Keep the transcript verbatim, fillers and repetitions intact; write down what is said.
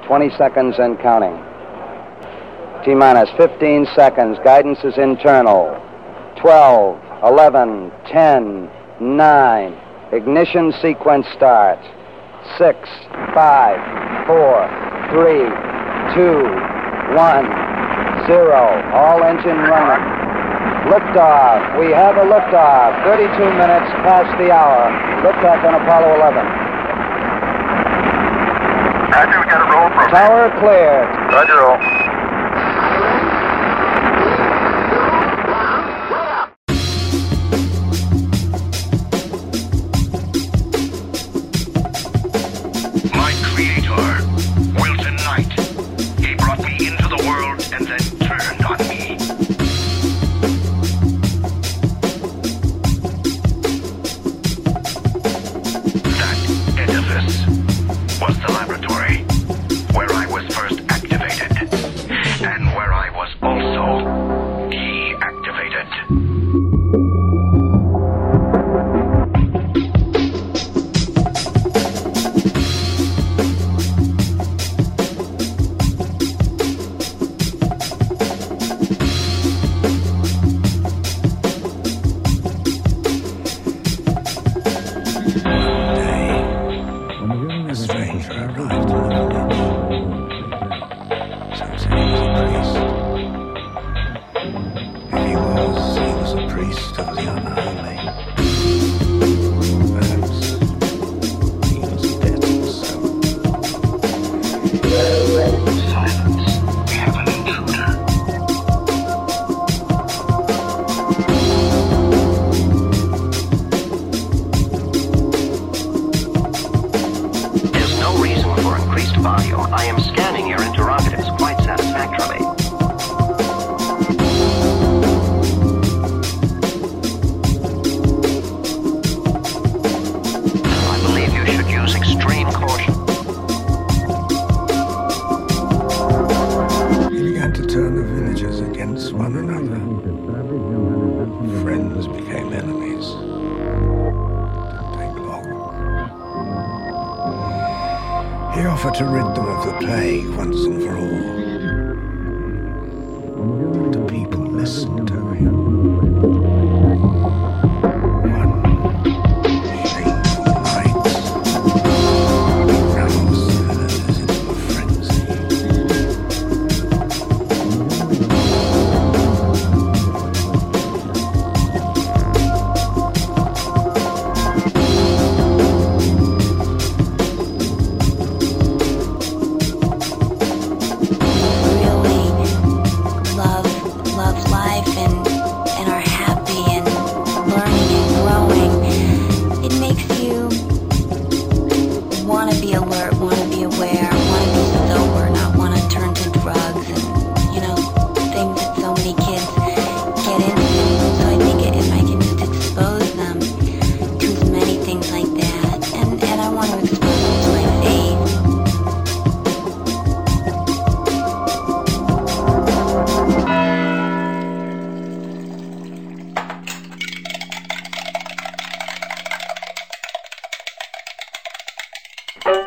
twenty seconds and counting. T-minus fifteen seconds. Guidance is internal. twelve, eleven, ten, nine. Ignition sequence starts. six, five, four, three, two, one, zero. All engine running. Liftoff. We have a liftoff. thirty-two minutes past the hour. Liftoff on Apollo eleven. Roger, we got a roll program. Tower cleared. Roger, roll. My creator, Wilton Knight. He brought me into the world and then turned on me. That edifice was the laboratory where I was first activated and where I was also deactivated. A stranger arrived in the village. Some said he was a priest. If he was, he was a priest of the unholy. Perhaps he was dead himself. Silence. We have an intruder. There's no reason for increased volume. I am scanning your interrogatives quite satisfactorily. I believe you should use extreme caution. He began to turn the villagers against one another. Friends became enemies. Didn't take long. He offered to rid them of the plague once and for all. But the people listened to him. One shameful night, he roused the villagers into a frenzy. Really love love life and and are happy and learning and growing, it makes you want to be alert, want to be aware, want to be sober, not want to turn to drugs and, you know, things that so many kids get into. So I think if I can just expose them to as many things like that, and, and I want to expose them to my faith. Roger.